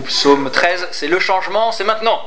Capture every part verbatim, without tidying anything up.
psaume treize, c'est le changement, c'est maintenant.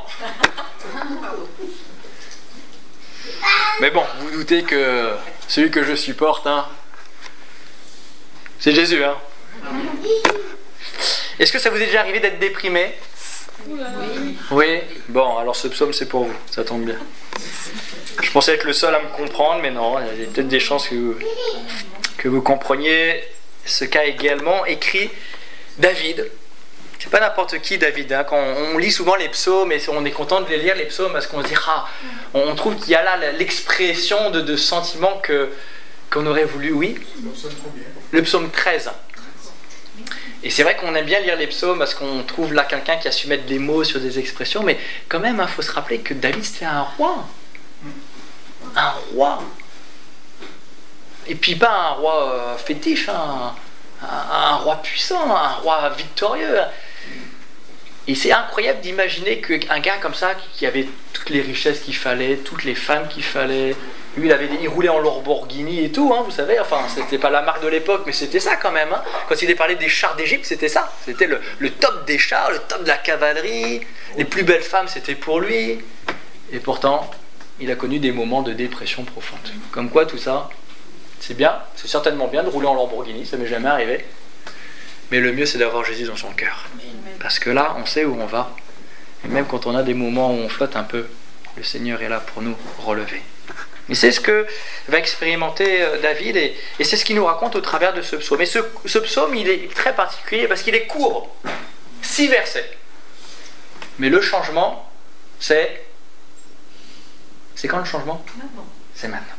Mais bon, vous, vous doutez que celui que je supporte, hein, c'est Jésus. Hein. Est-ce que ça vous est déjà arrivé d'être déprimé ? Oui. Oui. Bon, alors ce psaume c'est pour vous, ça tombe bien. Je pensais être le seul à me comprendre, mais non, il y a peut-être des chances que vous, que vous compreniez ce qu'a également écrit David. C'est pas n'importe qui David, hein. Quand on, on lit souvent les psaumes et on est content de les lire les psaumes parce qu'on se dit ah, on trouve qu'il y a là l'expression de, de sentiments que, qu'on aurait voulu, oui. Le psaume treize. Et c'est vrai qu'on aime bien lire les psaumes parce qu'on trouve là quelqu'un qui a su mettre des mots sur des expressions, mais quand même, il hein, faut se rappeler que David c'était un roi. Un roi. Et puis pas un roi euh, fétiche, hein, un, un roi puissant, un roi victorieux. Et c'est incroyable d'imaginer qu'un gars comme ça, qui avait toutes les richesses qu'il fallait, toutes les femmes qu'il fallait, lui il, avait des, il roulait en Lamborghini et tout, hein, vous savez, enfin c'était pas la marque de l'époque, mais c'était ça quand même. Hein. Quand il est parlé des chars d'Égypte, c'était ça. C'était le, le top des chars, le top de la cavalerie, les plus belles femmes c'était pour lui. Et pourtant, il a connu des moments de dépression profonde. Comme quoi tout ça, c'est bien, c'est certainement bien de rouler en Lamborghini, ça m'est jamais arrivé. Mais le mieux c'est d'avoir Jésus dans son cœur. Parce que là, on sait où on va. Et même quand on a des moments où on flotte un peu, le Seigneur est là pour nous relever. Et c'est ce que va expérimenter David, et, et c'est ce qu'il nous raconte au travers de ce psaume. Et ce, ce psaume, il est très particulier parce qu'il est court. Six versets. Mais le changement, c'est... C'est quand le changement ? Maintenant. C'est maintenant.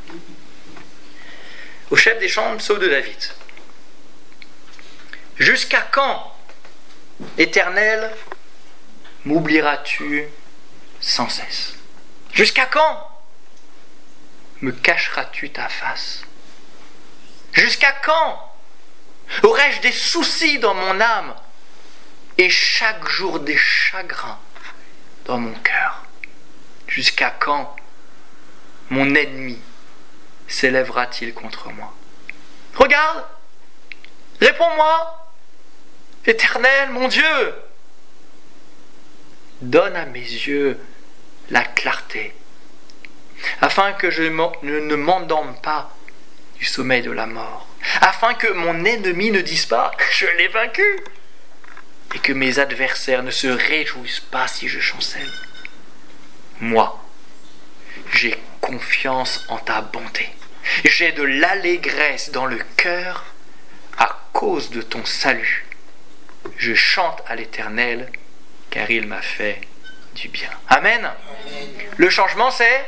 Au chef des chants, psaume de David. Jusqu'à quand, Éternel, m'oublieras-tu sans cesse ? Jusqu'à quand me cacheras-tu ta face ? Jusqu'à quand aurai-je des soucis dans mon âme et chaque jour des chagrins dans mon cœur ? Jusqu'à quand mon ennemi s'élèvera-t-il contre moi ? Regarde, réponds-moi, Éternel, mon Dieu, donne à mes yeux la clarté, afin que je ne m'endorme pas du sommeil de la mort, afin que mon ennemi ne dise pas « je l'ai vaincu » et que mes adversaires ne se réjouissent pas si je chancelle. Moi, j'ai confiance en ta bonté. J'ai de l'allégresse dans le cœur à cause de ton salut. Je chante à l'Éternel, car il m'a fait du bien. Amen. Amen. Le changement, c'est...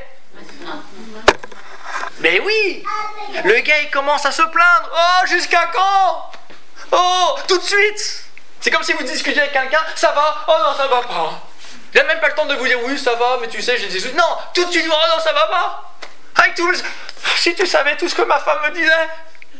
Mais oui, le gars, il commence à se plaindre. Oh, jusqu'à quand ? Oh, tout de suite. C'est comme si vous discutiez avec quelqu'un. Ça va ? Oh non, ça va pas. Il n'a même pas le temps de vous dire oui, ça va, mais tu sais, j'ai des soucis. Non, tout de suite, oh non, ça va pas. Avec tout le... Si tu savais tout ce que ma femme me disait. Non ?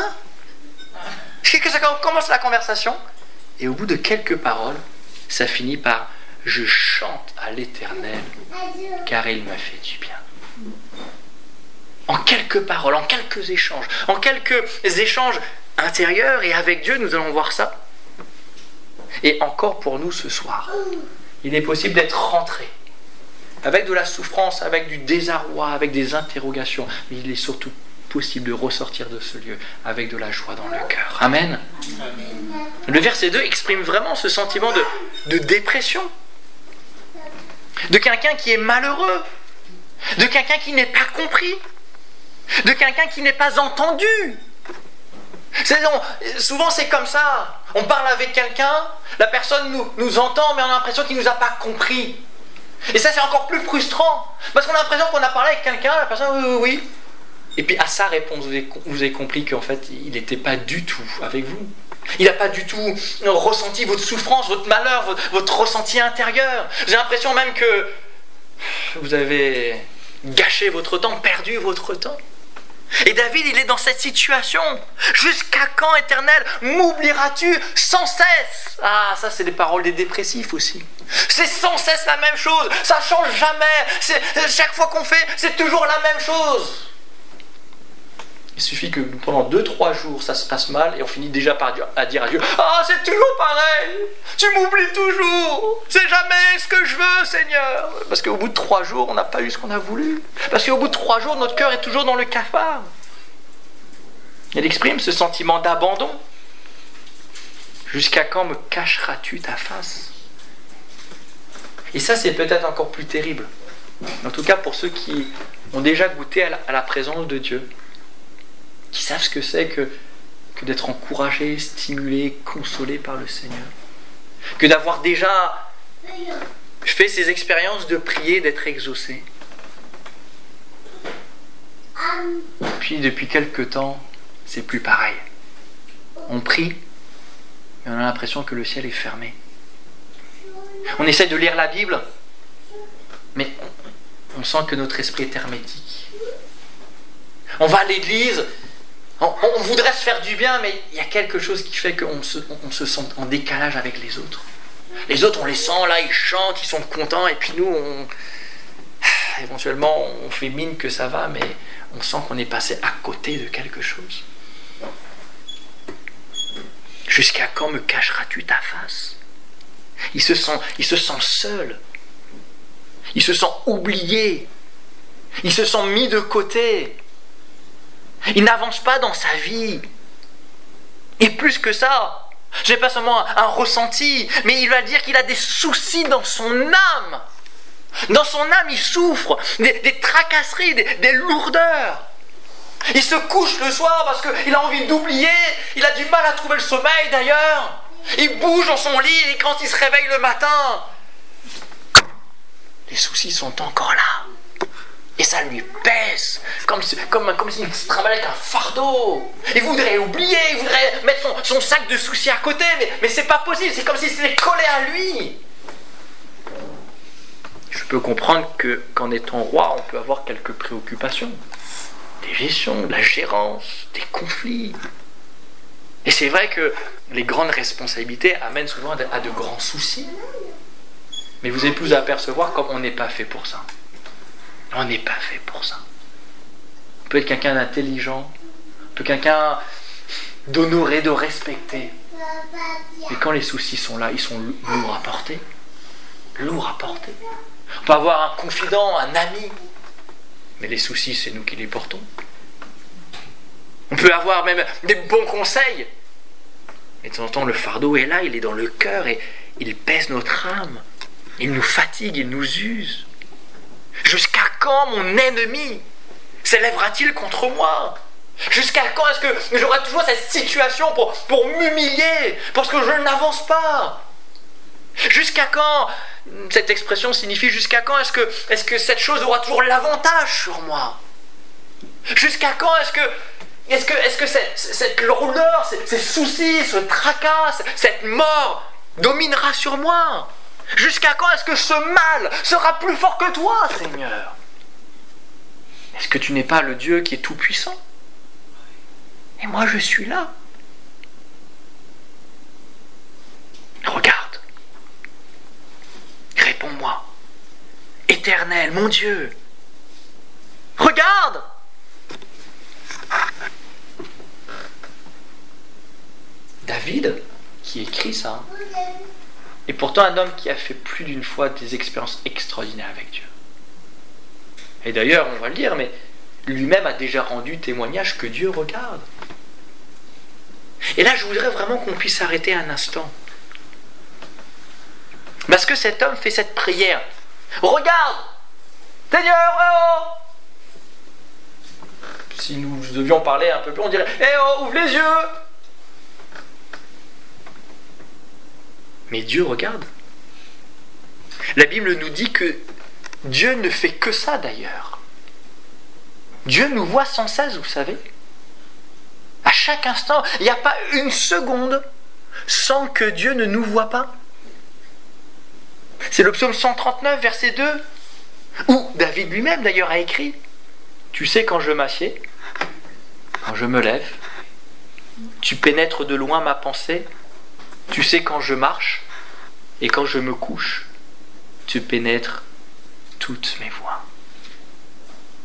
Que ça commence la conversation. Et au bout de quelques paroles, ça finit par « Je chante à l'Éternel, car il m'a fait du bien. » En quelques paroles, en quelques échanges, en quelques échanges intérieurs et avec Dieu, nous allons voir ça. Et encore pour nous ce soir, il est possible d'être rentré avec de la souffrance, avec du désarroi, avec des interrogations, mais il est surtout possible de ressortir de ce lieu avec de la joie dans le cœur. Amen. Amen. Le verset deux exprime vraiment ce sentiment de, de dépression, de quelqu'un qui est malheureux, de quelqu'un qui n'est pas compris, de quelqu'un qui n'est pas entendu. C'est, on, souvent c'est comme ça, on parle avec quelqu'un, la personne nous, nous entend, mais on a l'impression qu'il ne nous a pas compris. Et ça c'est encore plus frustrant, parce qu'on a l'impression qu'on a parlé avec quelqu'un, la personne oui, oui, oui. Et puis à sa réponse, vous avez, vous avez compris qu'en fait, il n'était pas du tout avec vous. Il n'a pas du tout ressenti votre souffrance, votre malheur, votre, votre ressenti intérieur. J'ai l'impression même que vous avez gâché votre temps, perdu votre temps. Et David, il est dans cette situation. Jusqu'à quand, Éternel, m'oublieras-tu sans cesse ? Ah, ça, c'est les paroles des dépressifs aussi. C'est sans cesse la même chose. Ça ne change jamais. C'est, chaque fois qu'on fait, c'est toujours la même chose. Il suffit que pendant deux trois jours, ça se passe mal et on finit déjà par dire, à dire à Dieu « Ah, c'est toujours pareil! Tu m'oublies toujours! C'est jamais ce que je veux, Seigneur !» Parce qu'au bout de trois jours, on n'a pas eu ce qu'on a voulu. Parce qu'au bout de trois jours, notre cœur est toujours dans le cafard. Elle exprime ce sentiment d'abandon. Jusqu'à quand me cacheras-tu ta face? Et ça, c'est peut-être encore plus terrible. En tout cas, pour ceux qui ont déjà goûté à la, à la présence de Dieu, qui savent ce que c'est que, que d'être encouragé, stimulé, consolé par le Seigneur. Que d'avoir déjà fait ces expériences de prier, d'être exaucé. Puis, depuis quelque temps, c'est plus pareil. On prie, mais on a l'impression que le ciel est fermé. On essaie de lire la Bible, mais on, on sent que notre esprit est hermétique. On va à l'église, on, on voudrait se faire du bien, mais il y a quelque chose qui fait qu'on se, on, on se sent en décalage avec les autres. Les autres, on les sent, là, ils chantent, ils sont contents, et puis nous, on, éventuellement, on fait mine que ça va, mais on sent qu'on est passé à côté de quelque chose. Jusqu'à quand me cacheras-tu ta face? Il se sent, il se sent seul. Il se sent oublié. Il se sent mis de côté. Il n'avance pas dans sa vie. Et plus que ça, je n'ai pas seulement un, un ressenti, mais il va dire qu'il a des soucis dans son âme. Dans son âme, il souffre des, des tracasseries, des, des lourdeurs. Il se couche le soir parce qu'il a envie d'oublier. Il a du mal à trouver le sommeil d'ailleurs. Il bouge dans son lit et quand il se réveille le matin, les soucis sont encore là. Et ça lui pèse, comme, comme, comme s'il se travaillait avec un fardeau. Il voudrait oublier, il voudrait mettre son, son sac de soucis à côté, mais, mais c'est pas possible, c'est comme s'il s'était collé à lui. Je peux comprendre que, qu'en étant roi, on peut avoir quelques préoccupations. Des gestions, de la gérance, des conflits. Et c'est vrai que les grandes responsabilités amènent souvent à de grands soucis. Mais vous avez plus à apercevoir comme on n'est pas fait pour ça. On n'est pas fait pour ça. On peut être quelqu'un d'intelligent, on peut être quelqu'un d'honoré, de respecté. Mais quand les soucis sont là, ils sont lourds à porter. Lourds à porter. On peut avoir un confident, un ami, mais les soucis, c'est nous qui les portons. On peut avoir même des bons conseils, mais de temps en temps, le fardeau est là, il est dans le cœur et il pèse notre âme. Il nous fatigue, il nous use. Jusqu'à quand mon ennemi s'élèvera-t-il contre moi? Jusqu'à quand est-ce que j'aurai toujours cette situation pour, pour m'humilier, parce que je n'avance pas? Jusqu'à quand, cette expression signifie jusqu'à quand est-ce que, est-ce que cette chose aura toujours l'avantage sur moi? Jusqu'à quand est-ce que, est-ce que, est-ce que cette, cette lourdeur, ces, ces soucis, ce tracas, cette mort dominera sur moi? Jusqu'à quand est-ce que ce mal sera plus fort que toi, Seigneur? Est-ce que tu n'es pas le Dieu qui est tout-puissant? Et moi, je suis là. Regarde. Réponds-moi. Éternel, mon Dieu. Regarde. David, qui écrit ça, et pourtant un homme qui a fait plus d'une fois des expériences extraordinaires avec Dieu. Et d'ailleurs, on va le lire, mais lui-même a déjà rendu témoignage que Dieu regarde. Et là, je voudrais vraiment qu'on puisse arrêter un instant. Parce que cet homme fait cette prière. Regarde, Seigneur, oh! Si nous devions parler un peu plus, on dirait, eh oh, ouvre les yeux! Mais Dieu regarde. La Bible nous dit que Dieu ne fait que ça d'ailleurs. Dieu nous voit sans cesse, vous savez. À chaque instant, il n'y a pas une seconde sans que Dieu ne nous voie pas. C'est le psaume cent trente-neuf, verset deux, où David lui-même d'ailleurs a écrit « Tu sais quand je m'assieds, quand je me lève, tu pénètres de loin ma pensée, tu sais quand je marche, et quand je me couche, tu pénètres toutes mes voies. »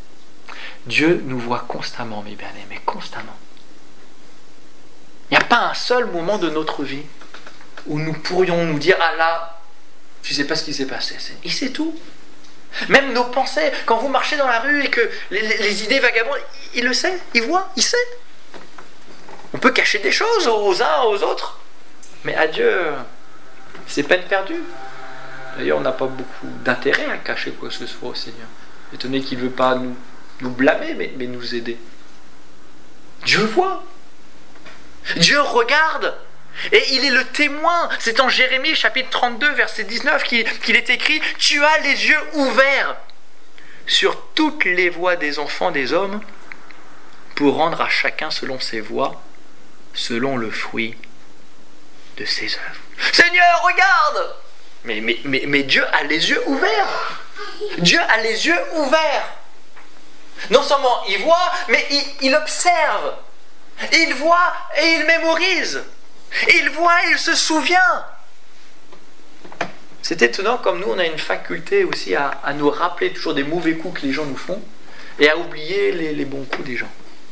Dieu nous voit constamment, mes bien-aimés, constamment. Il n'y a pas un seul moment de notre vie où nous pourrions nous dire « Ah là, je ne sais pas ce qui s'est passé. » Il sait tout. Même nos pensées, quand vous marchez dans la rue et que les, les, les idées vagabondes, il, il le sait, il voit, il sait. On peut cacher des choses aux uns, aux autres, mais à Dieu, c'est peine perdue. D'ailleurs, on n'a pas beaucoup d'intérêt à cacher quoi que ce soit au Seigneur. Étonné qu'il ne veut pas nous, nous blâmer, mais, mais nous aider. Dieu voit. Dieu regarde. Et il est le témoin. C'est en Jérémie chapitre trente-deux, verset dix-neuf qu'il, qu'il est écrit « Tu as les yeux ouverts sur toutes les voies des enfants des hommes pour rendre à chacun selon ses voies, selon le fruit de ses œuvres. » Seigneur, regarde! Mais, mais, mais, mais Dieu a les yeux ouverts. Dieu a les yeux ouverts. Non seulement il voit, mais il, il observe. Il voit et il mémorise. Il voit et il se souvient. C'est étonnant comme nous, on a une faculté aussi à, à nous rappeler toujours des mauvais coups que les gens nous font et à oublier les, les bons coups des gens.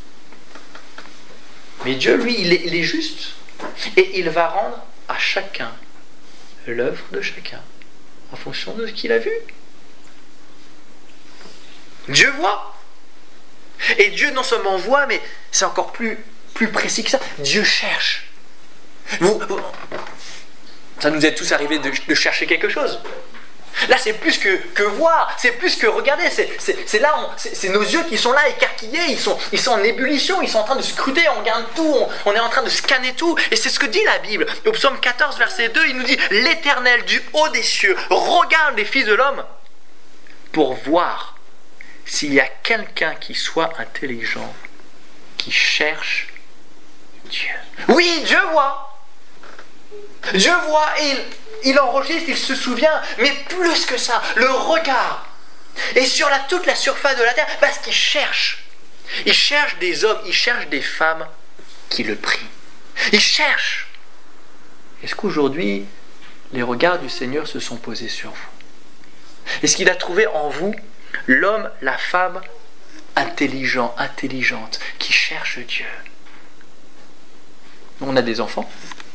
Mais Dieu, lui, il est, il est juste. Et il va rendre à chacun l'œuvre de chacun en fonction de ce qu'il a vu. Dieu voit. Et Dieu non seulement voit, mais c'est encore plus, plus précis que ça. Dieu cherche. Vous, vous, ça nous est tous arrivé de, de chercher quelque chose. Là, c'est plus que, que voir, c'est plus que regarder. C'est, c'est, c'est là, on, c'est, c'est nos yeux qui sont là écarquillés, ils sont, ils sont en ébullition, ils sont en train de scruter, on regarde tout, on, on est en train de scanner tout. Et c'est ce que dit la Bible. Au psaume quatorze, verset deux, il nous dit « L'Éternel du haut des cieux regarde les fils de l'homme pour voir s'il y a quelqu'un qui soit intelligent, qui cherche Dieu. » Oui, Dieu voit. Dieu voit et il, il enregistre, il se souvient, mais plus que ça, le regard. Et sur la, toute la surface de la terre, parce qu'il cherche. Il cherche des hommes, il cherche des femmes qui le prient. Il cherche. Est-ce qu'aujourd'hui, les regards du Seigneur se sont posés sur vous? Est-ce qu'il a trouvé en vous l'homme, la femme intelligent, intelligente, qui cherche Dieu? On a des enfants.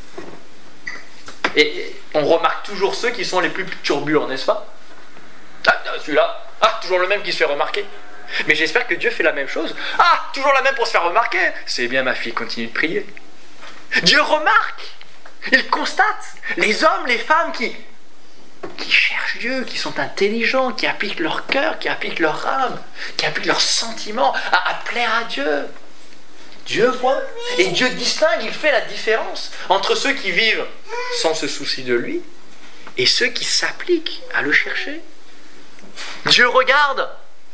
Et on remarque toujours ceux qui sont les plus turbulents, n'est-ce pas? Ah, celui-là, ah, toujours le même qui se fait remarquer. Mais j'espère que Dieu fait la même chose. Ah, toujours la même pour se faire remarquer. C'est bien, ma fille, continue de prier. Dieu remarque. Il constate les hommes, les femmes qui, qui cherchent Dieu, qui sont intelligents, qui appliquent leur cœur, qui appliquent leur âme, qui appliquent leurs sentiments à, à plaire à Dieu. Dieu voit, et Dieu distingue, il fait la différence entre ceux qui vivent sans se soucier de lui et ceux qui s'appliquent à le chercher. Dieu regarde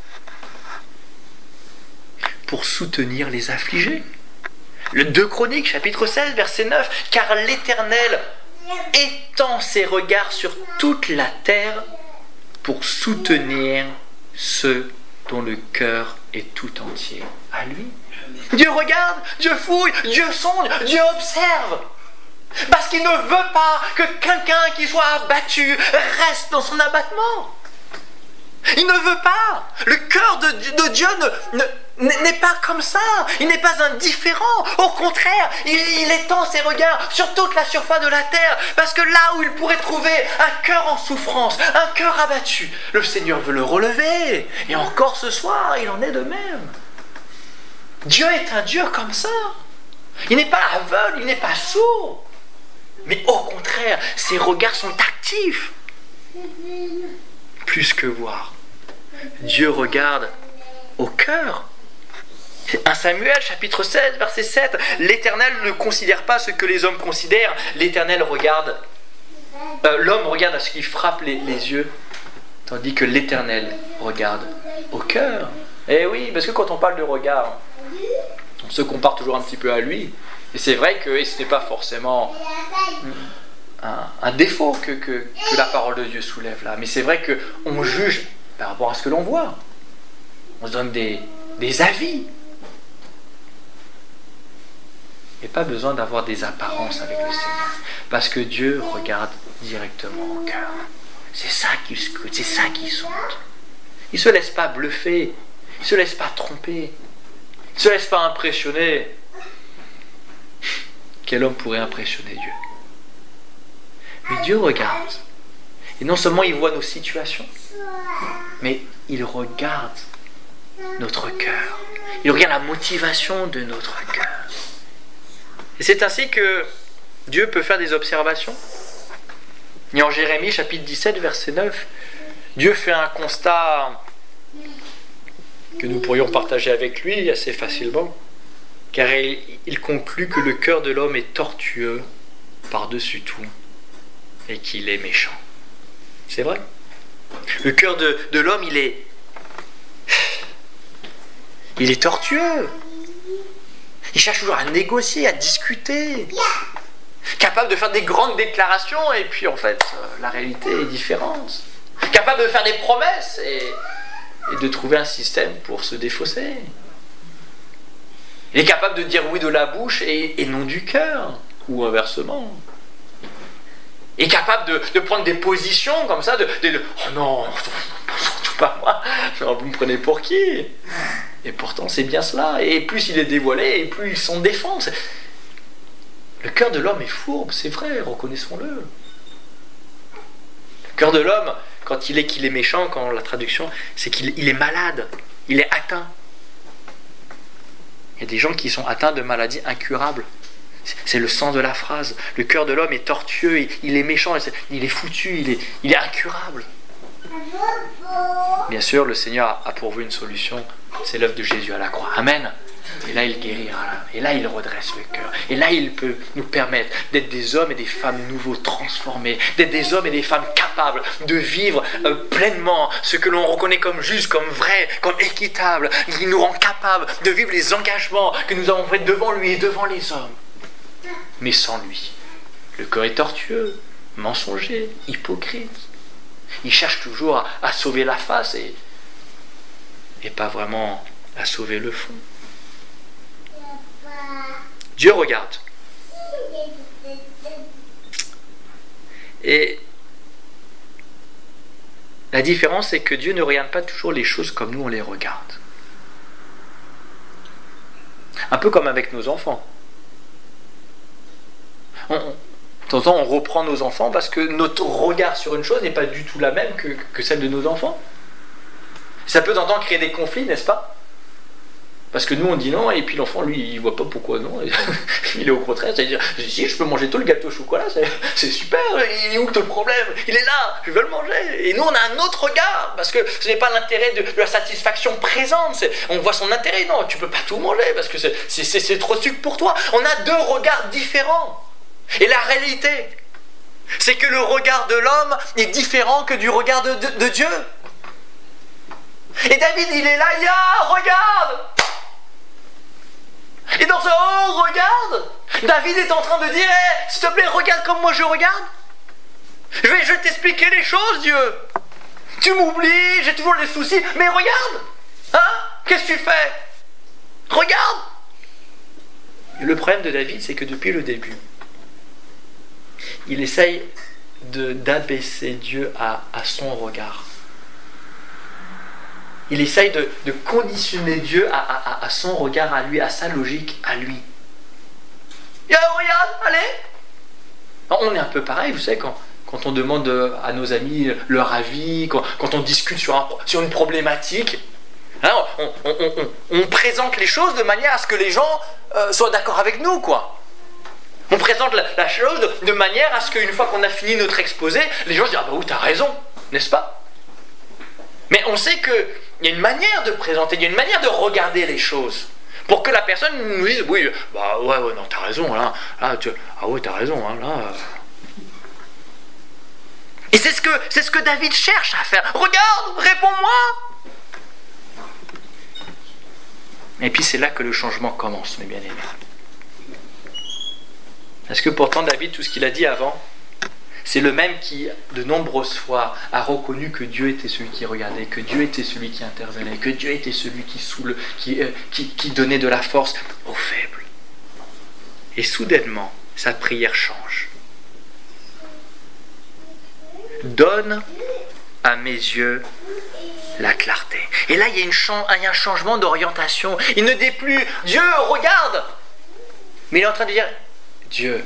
pour soutenir les affligés. Le deux Chroniques, chapitre seize, verset neuf, « Car l'Éternel étend ses regards sur toute la terre pour soutenir ceux dont le cœur est tout entier à lui. » Dieu regarde, Dieu fouille, Dieu sonde, Dieu observe. Parce qu'il ne veut pas que quelqu'un qui soit abattu reste dans son abattement. Il ne veut pas. Le cœur de, de Dieu ne, ne, n'est pas comme ça. Il n'est pas indifférent. Au contraire, il, il étend ses regards sur toute la surface de la terre. Parce que là où il pourrait trouver un cœur en souffrance, un cœur abattu, le Seigneur veut le relever. Et encore ce soir, il en est de même. Dieu est un Dieu comme ça. Il n'est pas aveugle, il n'est pas sourd. Mais au contraire, ses regards sont actifs. Plus que voir. Dieu regarde au cœur. un Samuel, chapitre seize, verset sept. L'Éternel ne considère pas ce que les hommes considèrent. L'Éternel regarde... Euh, l'homme regarde à ce qui frappe les, les yeux, tandis que l'Éternel regarde au cœur. Eh oui, parce que quand on parle de regard, on se compare toujours un petit peu à lui. Et c'est vrai que ce n'est pas forcément un, un défaut que, que, que la parole de Dieu soulève là. Mais c'est vrai qu'on juge par rapport à ce que l'on voit. On se donne des, des avis. Il n'y a pas besoin d'avoir des apparences avec le Seigneur. Parce que Dieu regarde directement au cœur. C'est ça qu'il scrute, c'est ça qu'il sonde. Il ne se laisse pas bluffer. Il ne se laisse pas tromper. Il ne se laisse pas impressionner. Quel homme pourrait impressionner Dieu? Mais Dieu regarde. Et non seulement il voit nos situations, mais il regarde notre cœur. Il regarde la motivation de notre cœur. Et c'est ainsi que Dieu peut faire des observations. Et en Jérémie chapitre dix-sept, verset neuf, Dieu fait un constat que nous pourrions partager avec lui assez facilement, car il, il conclut que le cœur de l'homme est tortueux par-dessus tout et qu'il est méchant. C'est vrai. Le cœur de, de l'homme, il est il est tortueux. Il cherche toujours à négocier, à discuter, capable de faire des grandes déclarations et puis en fait la réalité est différente, capable de faire des promesses et, et de trouver un système pour se défausser. Il est capable de dire oui de la bouche et, et non du cœur, ou inversement. Il est capable de, de prendre des positions comme ça, de, de, de oh non, surtout pas moi, vous me prenez pour qui? Et pourtant c'est bien cela, et plus il est dévoilé, et plus il s'en défend. Le cœur de l'homme est fourbe, c'est vrai, reconnaissons-le. Le cœur de l'homme, quand il est qu'il est méchant, quand la traduction, c'est qu'il il est malade, il est atteint. Il y a des gens qui sont atteints de maladies incurables. C'est le sens de la phrase. Le cœur de l'homme est tortueux, il, il est méchant, il est foutu, il est, il est incurable. Bien sûr, le Seigneur a pourvu une solution, c'est l'œuvre de Jésus à la croix. Amen. Et là, il guérira. Et là, il redresse le cœur. Et là, il peut nous permettre d'être des hommes et des femmes nouveaux, transformés, d'être des hommes et des femmes capables de vivre euh, pleinement ce que l'on reconnaît comme juste, comme vrai, comme équitable, qui nous rend capables de vivre les engagements que nous avons faits devant lui et devant les hommes. Mais sans lui. Le cœur est tortueux, mensonger, hypocrite. Il cherche toujours à, à sauver la face et, et pas vraiment à sauver le fond. Dieu regarde. Et la différence, c'est que Dieu ne regarde pas toujours les choses comme nous on les regarde. Un peu comme avec nos enfants. On, on, de temps en temps, on reprend nos enfants parce que notre regard sur une chose n'est pas du tout la même que, que celle de nos enfants. Ça peut de temps en temps créer des conflits, n'est-ce pas? Parce que nous on dit non, et puis l'enfant lui il voit pas pourquoi non, il est au contraire, c'est-à-dire si je peux manger tout le gâteau au chocolat, c'est, c'est super, il est où tout le problème? Il est là, je veux le manger. Et nous on a un autre regard, parce que ce n'est pas l'intérêt de, de la satisfaction présente, c'est, on voit son intérêt, non, tu peux pas tout manger, parce que c'est, c'est, c'est, c'est trop sucre pour toi. On a deux regards différents. Et la réalité, c'est que le regard de l'homme est différent que du regard de, de, de Dieu. Et David il est là, ya, regarde! Et dans ce oh, regarde, David est en train de dire hey, s'il te plaît, regarde comme moi je regarde. Je vais, je vais t'expliquer les choses, Dieu. Tu m'oublies, j'ai toujours des soucis, mais regarde. Hein? Qu'est-ce que tu fais? Regarde. Et le problème de David, c'est que depuis le début, il essaye de, d'abaisser Dieu à, à son regard. Il essaye de, de conditionner Dieu à, à, à son regard à lui, à sa logique à lui. Et alors, regarde, allez. Alors, on est un peu pareil, vous savez, quand, quand on demande à nos amis leur avis, quand, quand on discute sur, un, sur une problématique, hein, on, on, on, on présente les choses de manière à ce que les gens euh, soient d'accord avec nous, quoi. On présente la, la chose de, de manière à ce qu'une fois qu'on a fini notre exposé, les gens se disent « Ah bah oui, t'as raison, n'est-ce pas ?» Mais on sait qu'il y a une manière de présenter, il y a une manière de regarder les choses. Pour que la personne nous dise, oui, bah ouais, ouais, non, t'as raison, là, là tu, ah ouais, t'as raison, hein, là. Et c'est ce que, c'est ce que David cherche à faire. Regarde, réponds-moi. Et puis c'est là que le changement commence, mes bien-aimés. Parce que pourtant, David, tout ce qu'il a dit avant, c'est le même qui, de nombreuses fois, a reconnu que Dieu était celui qui regardait, que Dieu était celui qui intervenait, que Dieu était celui qui, soule, qui, euh, qui, qui donnait de la force aux faibles. Et soudainement, sa prière change. Donne à mes yeux la clarté. Et là, il y a, une chan- il y a un changement d'orientation. Il ne dit plus « Dieu, regarde !» Mais il est en train de dire « Dieu,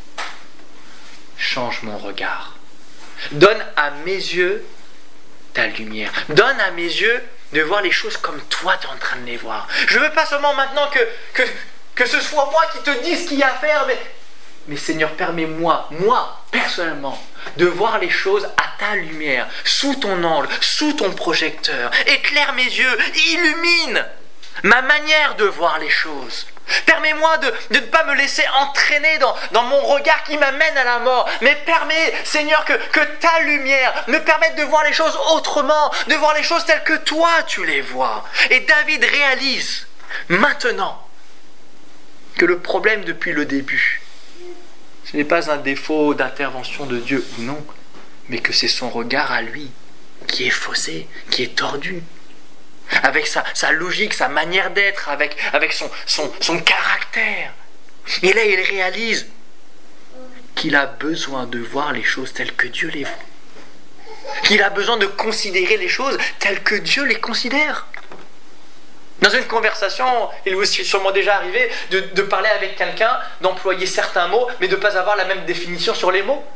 change mon regard. Donne à mes yeux ta lumière. Donne à mes yeux de voir les choses comme toi tu es en train de les voir. Je ne veux pas seulement maintenant que, que, que ce soit moi qui te dise ce qu'il y a à faire, mais, mais Seigneur, permets-moi, moi, personnellement, de voir les choses à ta lumière, sous ton angle, sous ton projecteur. Éclaire mes yeux, illumine ma manière de voir les choses. Permets-moi de, de ne pas me laisser entraîner dans, dans mon regard qui m'amène à la mort, mais permets, Seigneur, que, que ta lumière me permette de voir les choses autrement, de voir les choses telles que toi tu les vois. Et David réalise maintenant que le problème depuis le début, ce n'est pas un défaut d'intervention de Dieu ou non, mais que c'est son regard à lui qui est faussé, qui est tordu. Avec sa, sa logique, sa manière d'être, avec, avec son, son, son caractère. Et là, il réalise qu'il a besoin de voir les choses telles que Dieu les voit. Qu'il a besoin de considérer les choses telles que Dieu les considère. Dans une conversation, il vous est sûrement déjà arrivé de, de parler avec quelqu'un, d'employer certains mots, mais de ne pas avoir la même définition sur les mots.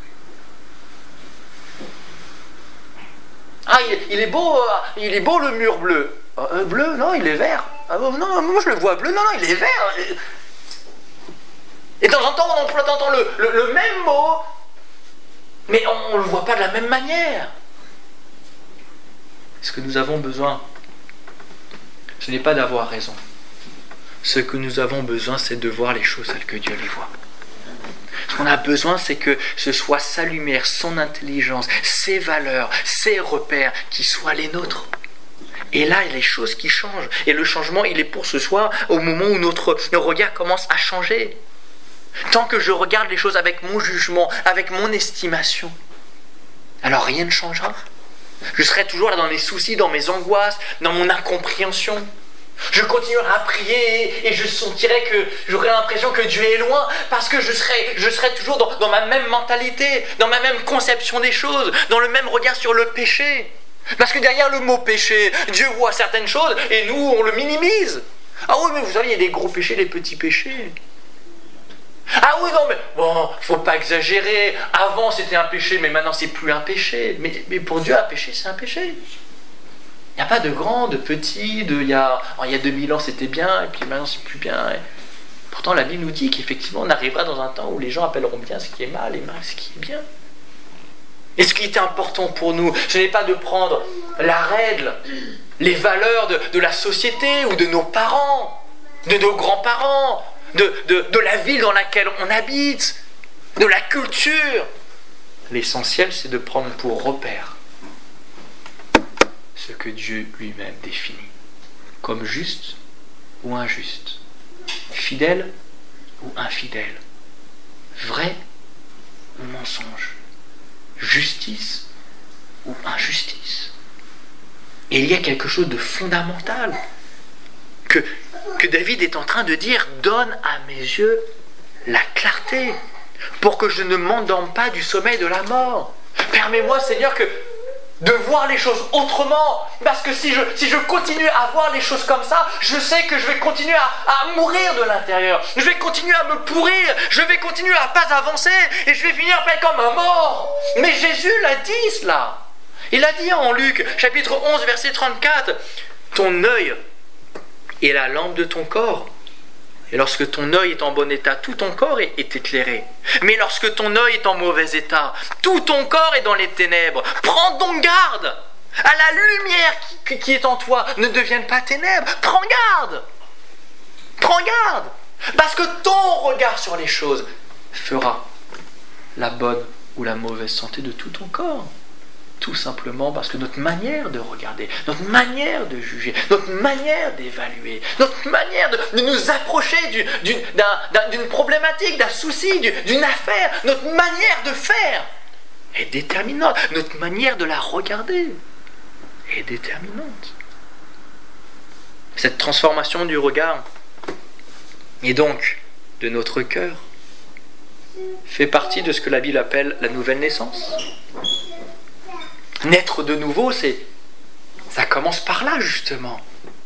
Ah, il, il, est beau, il est beau le mur bleu. Euh, bleu, non, il est vert. Ah, non, moi je le vois bleu, non, non, il est vert. Et de temps en temps, on emploie t'entends le, le, le même mot, mais on ne le voit pas de la même manière. Ce que nous avons besoin, ce n'est pas d'avoir raison. Ce que nous avons besoin, c'est de voir les choses telles que Dieu les voit. Ce qu'on a besoin, c'est que ce soit sa lumière, son intelligence, ses valeurs, ses repères qui soient les nôtres. Et là, il y a les choses qui changent. Et le changement, il est pour ce soir, au moment où notre regard commence à changer. Tant que je regarde les choses avec mon jugement, avec mon estimation, alors rien ne changera. Je serai toujours là dans mes soucis, dans mes angoisses, dans mon incompréhension. Je continuerai à prier et je sentirai que j'aurai l'impression que Dieu est loin parce que je serai, je serai toujours dans, dans ma même mentalité, dans ma même conception des choses, dans le même regard sur le péché. Parce que derrière le mot péché, Dieu voit certaines choses et nous, on le minimise. Ah oui, mais vous savez, il y a des gros péchés, des petits péchés. Ah oui, non, mais bon, faut pas exagérer. Avant, c'était un péché, mais maintenant, c'est plus un péché. Mais, mais pour Dieu, un péché, c'est un péché. Il n'y a pas de grand, de petit, de, il, y a, il y a deux mille ans c'était bien, et puis maintenant c'est plus bien. Et pourtant la Bible nous dit qu'effectivement on arrivera dans un temps où les gens appelleront bien ce qui est mal et mal ce qui est bien. Et ce qui était important pour nous, ce n'est pas de prendre la règle, les valeurs de, de la société ou de nos parents, de nos grands-parents, de, de, de la ville dans laquelle on habite, de la culture. L'essentiel c'est de prendre pour repère ce que Dieu lui-même définit comme juste ou injuste, fidèle ou infidèle, vrai ou mensonge, justice ou injustice. Et il y a quelque chose de fondamental que, que David est en train de dire, donne à mes yeux la clarté pour que je ne m'endorme pas du sommeil de la mort. Permets-moi, Seigneur, que de voir les choses autrement, parce que si je, si je continue à voir les choses comme ça, je sais que je vais continuer à, à mourir de l'intérieur, je vais continuer à me pourrir, je vais continuer à pas avancer, et je vais finir pas comme un mort. Mais Jésus l'a dit cela, il a dit en Luc, chapitre onze, verset trente-quatre, ton œil est la lampe de ton corps. Et lorsque ton œil est en bon état, tout ton corps est, est éclairé. Mais lorsque ton œil est en mauvais état, tout ton corps est dans les ténèbres. Prends donc garde à la lumière qui, qui est en toi. Ne devienne pas ténèbres. Prends garde. Prends garde. Parce que ton regard sur les choses fera la bonne ou la mauvaise santé de tout ton corps. Tout simplement parce que notre manière de regarder, notre manière de juger, notre manière d'évaluer, notre manière de, de nous approcher du, d'une, d'un, d'un, d'une problématique, d'un souci, du, d'une affaire, notre manière de faire est déterminante. Notre manière de la regarder est déterminante. Cette transformation du regard et donc de notre cœur fait partie de ce que la Bible appelle la nouvelle naissance. Naître de nouveau, c'est Ça commence par là, justement.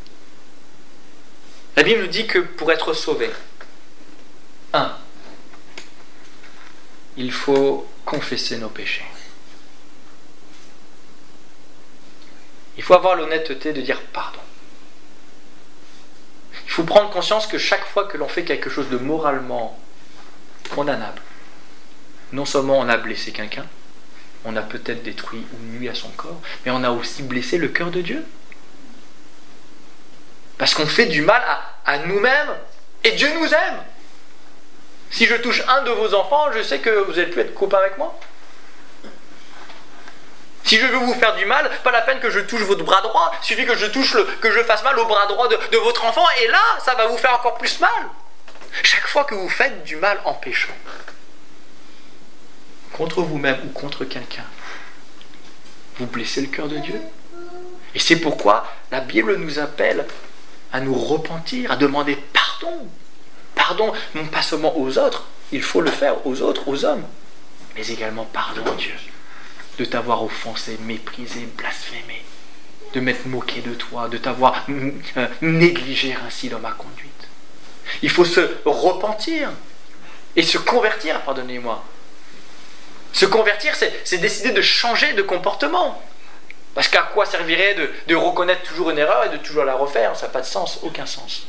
La Bible nous dit que pour être sauvé, un, il faut confesser nos péchés. Il faut avoir l'honnêteté de dire pardon. Il faut prendre conscience que chaque fois que l'on fait quelque chose de moralement condamnable, non seulement on a blessé quelqu'un, on a peut-être détruit ou nui à son corps, mais on a aussi blessé le cœur de Dieu. Parce qu'on fait du mal à, à nous-mêmes, et Dieu nous aime. Si je touche un de vos enfants, je sais que vous n'allez plus être copains avec moi. Si je veux vous faire du mal, pas la peine que je touche votre bras droit, il suffit que je touche le, que je fasse mal au bras droit de, de votre enfant, et là, ça va vous faire encore plus mal. Chaque fois que vous faites du mal en péchant, contre vous-même ou contre quelqu'un, vous blessez le cœur de Dieu. Et c'est pourquoi la Bible nous appelle à nous repentir, à demander pardon. Pardon, non pas seulement aux autres, il faut le faire aux autres, aux hommes, mais également pardon à Dieu de t'avoir offensé, méprisé, blasphémé, de m'être moqué de toi, de t'avoir euh, négligé ainsi dans ma conduite. Il faut se repentir et se convertir, pardonnez-moi. Se convertir, c'est, c'est décider de changer de comportement. Parce qu'à quoi servirait de, de reconnaître toujours une erreur et de toujours la refaire? Ça n'a pas de sens, aucun sens.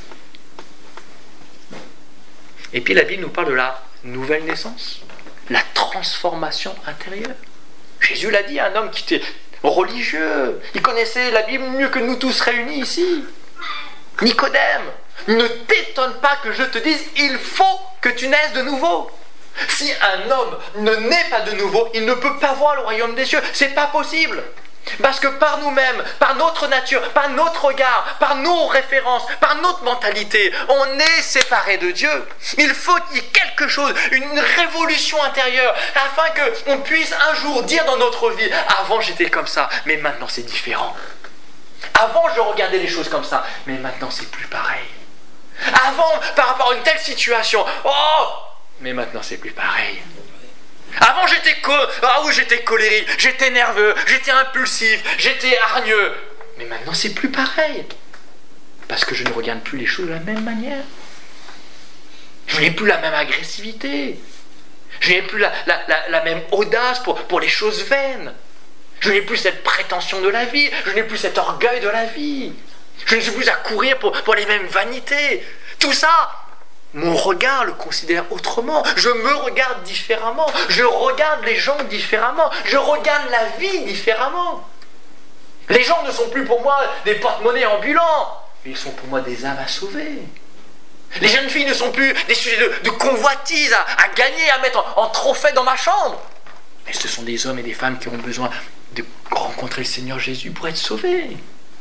Et puis la Bible nous parle de la nouvelle naissance, la transformation intérieure. Jésus l'a dit à un homme qui était religieux, il connaissait la Bible mieux que nous tous réunis ici. Nicodème, ne t'étonne pas que je te dise, il faut que tu naisses de nouveau. Si un homme ne naît pas de nouveau, il ne peut pas voir le royaume des cieux. C'est pas possible. Parce que par nous-mêmes, par notre nature, par notre regard, par nos références, par notre mentalité, on est séparé de Dieu. Il faut qu'il y ait quelque chose, une révolution intérieure, afin qu'on puisse un jour dire dans notre vie, avant j'étais comme ça, mais maintenant c'est différent. Avant je regardais les choses comme ça, mais maintenant c'est plus pareil. Avant, par rapport à une telle situation, oh, mais maintenant c'est plus pareil. Avant j'étais co- ah oui, j'étais colérique, j'étais nerveux, j'étais impulsif, j'étais hargneux. Mais maintenant c'est plus pareil. Parce que je ne regarde plus les choses de la même manière. Je n'ai plus la même agressivité. Je n'ai plus la, la, la, la même audace pour, pour les choses vaines. Je n'ai plus cette prétention de la vie. Je n'ai plus cet orgueil de la vie. Je ne suis plus à courir pour, pour les mêmes vanités. Tout ça, mon regard le considère autrement. Je me regarde différemment. Je regarde les gens différemment. Je regarde la vie différemment. Les gens ne sont plus pour moi des porte-monnaies ambulants, mais ils sont pour moi des âmes à sauver. Les jeunes filles ne sont plus des sujets de, de convoitise à, à gagner, à mettre en, en trophée dans ma chambre. Mais ce sont des hommes et des femmes qui ont besoin de rencontrer le Seigneur Jésus pour être sauvés.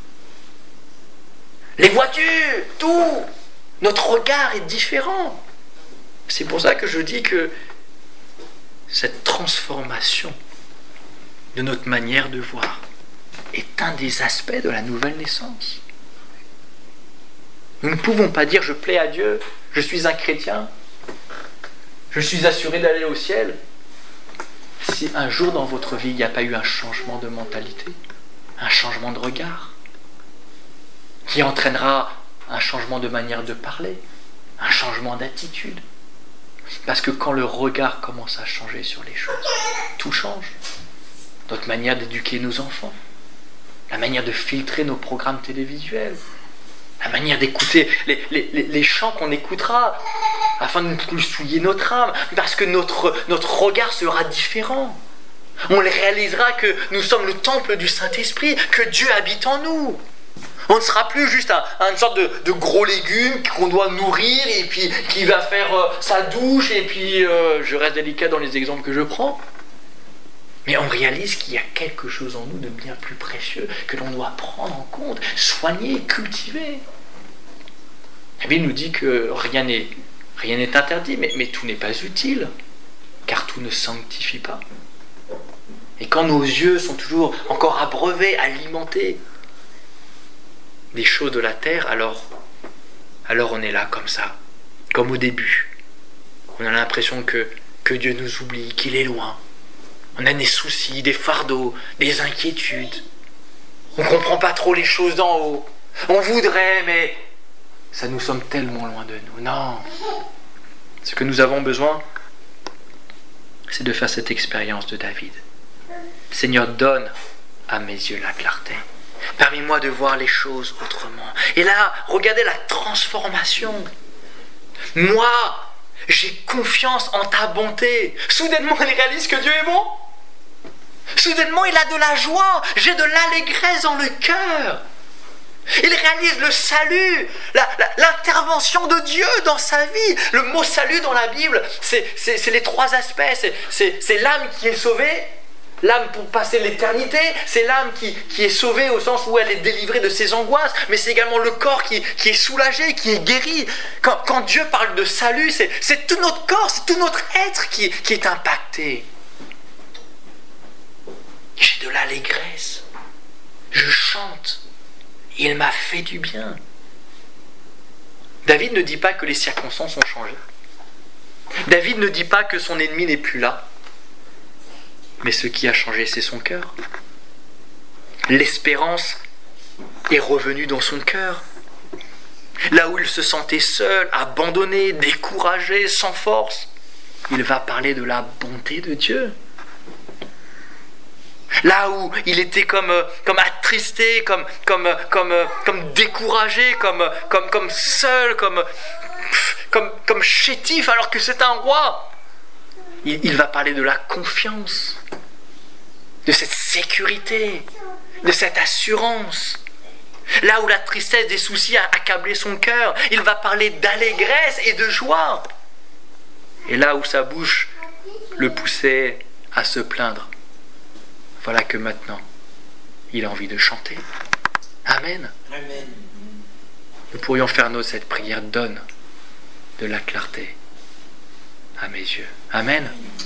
Les voitures, tout. Notre regard est différent. C'est pour ça que je dis que cette transformation de notre manière de voir est un des aspects de la nouvelle naissance. Nous ne pouvons pas dire je plais à Dieu, je suis un chrétien, je suis assuré d'aller au ciel, si un jour dans votre vie il n'y a pas eu un changement de mentalité, un changement de regard, qui entraînera un changement de manière de parler, un changement d'attitude. Parce que quand le regard commence à changer sur les choses, tout change. Notre manière d'éduquer nos enfants, la manière de filtrer nos programmes télévisuels, la manière d'écouter les, les, les, les chants qu'on écoutera, afin de ne plus souiller notre âme, parce que notre, notre regard sera différent. On réalisera que nous sommes le temple du Saint-Esprit, que Dieu habite en nous. On ne sera plus juste un, un une sorte de, de gros légume qu'on doit nourrir et puis qui va faire euh, sa douche et puis euh, je reste délicat dans les exemples que je prends. Mais on réalise qu'il y a quelque chose en nous de bien plus précieux que l'on doit prendre en compte, soigner, cultiver. La Bible nous dit que rien n'est, rien n'est interdit, mais, mais tout n'est pas utile, car tout ne sanctifie pas. Et quand nos yeux sont toujours encore abreuvés, alimentés des choses de la terre, alors, alors on est là comme ça, comme au début. On a l'impression que, que Dieu nous oublie, qu'il est loin. On a des soucis, des fardeaux, des inquiétudes. On ne comprend pas trop les choses d'en haut. On voudrait, mais ça nous sommes tellement loin de nous. Non. Ce que nous avons besoin, c'est de faire cette expérience de David. Seigneur, donne à mes yeux la clarté. Permets-moi de voir les choses autrement. Et là, regardez la transformation. Moi, j'ai confiance en ta bonté. Soudainement, il réalise que Dieu est bon. Soudainement, il a de la joie. J'ai de l'allégresse dans le cœur. Il réalise le salut, la, la, l'intervention de Dieu dans sa vie. Le mot salut dans la Bible, c'est, c'est, c'est les trois aspects. C'est, c'est, c'est l'âme qui est sauvée, l'âme pour passer l'éternité, c'est l'âme qui, qui est sauvée au sens où elle est délivrée de ses angoisses, mais c'est également le corps qui, qui est soulagé, qui est guéri. Quand, quand Dieu parle de salut, c'est, c'est tout notre corps, c'est tout notre être qui, qui est impacté. J'ai de l'allégresse, je chante. Il m'a fait du bien. David ne dit pas que les circonstances ont changé. David ne dit pas que son ennemi n'est plus là. Mais ce qui a changé, c'est son cœur. L'espérance est revenue dans son cœur. Là où il se sentait seul, abandonné, découragé, sans force, il va parler de la bonté de Dieu. Là où il était comme, comme attristé, comme, comme, comme, comme découragé, comme, comme, comme seul, comme, comme, comme chétif alors que c'est un roi. Il, il va parler de la confiance, de cette sécurité, de cette assurance. Là où la tristesse des soucis a accablé son cœur, il va parler d'allégresse et de joie. Et là où sa bouche le poussait à se plaindre, voilà que maintenant, il a envie de chanter. Amen. Amen. Nous pourrions faire nôtre cette prière. Donne de la clarté à mes yeux. Amen.